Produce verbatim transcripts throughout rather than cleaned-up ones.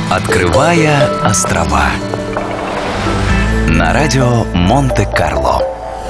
Открывая острова на радио Монте-Карло.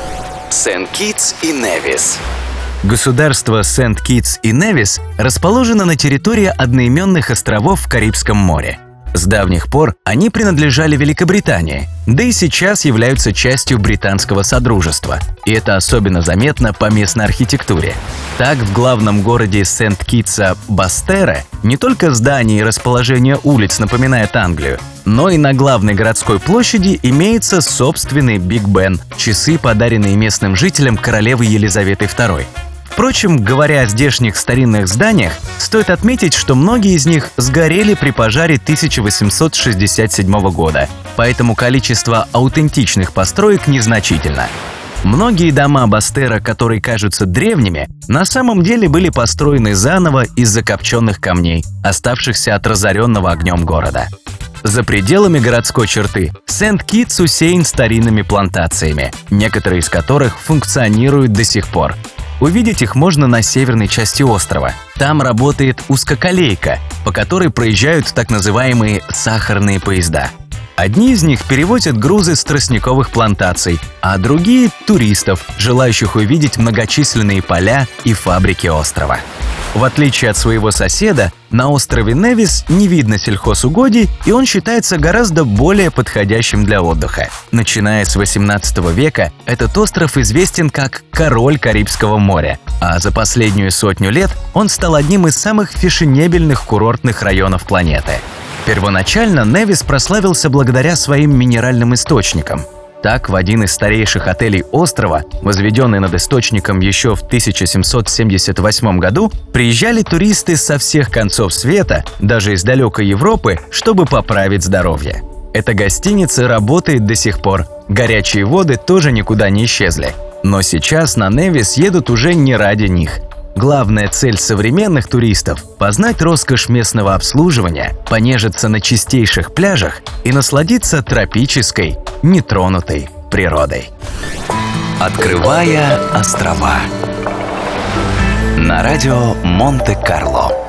Сент-Китс и Невис. Государство Сент-Китс и Невис расположено на территории одноименных островов в Карибском море. С давних пор они принадлежали Великобритании, да и сейчас являются частью британского содружества, и это особенно заметно по местной архитектуре. Так, в главном городе Сент-Китса Бастере не только здания и расположение улиц напоминают Англию, но и на главной городской площади имеется собственный Биг Бен, часы, подаренные местным жителям королевы Елизаветы второй. Впрочем, говоря о здешних старинных зданиях, стоит отметить, что многие из них сгорели при пожаре тысяча восемьсот шестьдесят седьмого года, поэтому количество аутентичных построек незначительно. Многие дома Бастера, которые кажутся древними, на самом деле были построены заново из закопченных камней, оставшихся от разоренного огнем города. За пределами городской черты Сент-Китс усеян старинными плантациями, некоторые из которых функционируют до сих пор. Увидеть их можно на северной части острова. Там работает узкоколейка, по которой проезжают так называемые сахарные поезда. Одни из них перевозят грузы с тростниковых плантаций, а другие – туристов, желающих увидеть многочисленные поля и фабрики острова. В отличие от своего соседа, на острове Невис не видно сельхозугодий, и он считается гораздо более подходящим для отдыха. Начиная с восемнадцатого века этот остров известен как «король Карибского моря», а за последнюю сотню лет он стал одним из самых фешенебельных курортных районов планеты. Первоначально Невис прославился благодаря своим минеральным источникам. Так, в один из старейших отелей острова, возведенный над источником еще в тысяча семьсот семьдесят восьмом году, приезжали туристы со всех концов света, даже из далекой Европы, чтобы поправить здоровье. Эта гостиница работает до сих пор, горячие воды тоже никуда не исчезли. Но сейчас на Невис едут уже не ради них. Главная цель современных туристов – познать роскошь местного обслуживания, понежиться на чистейших пляжах и насладиться тропической, нетронутой природой. Открывая острова на радио Монте-Карло.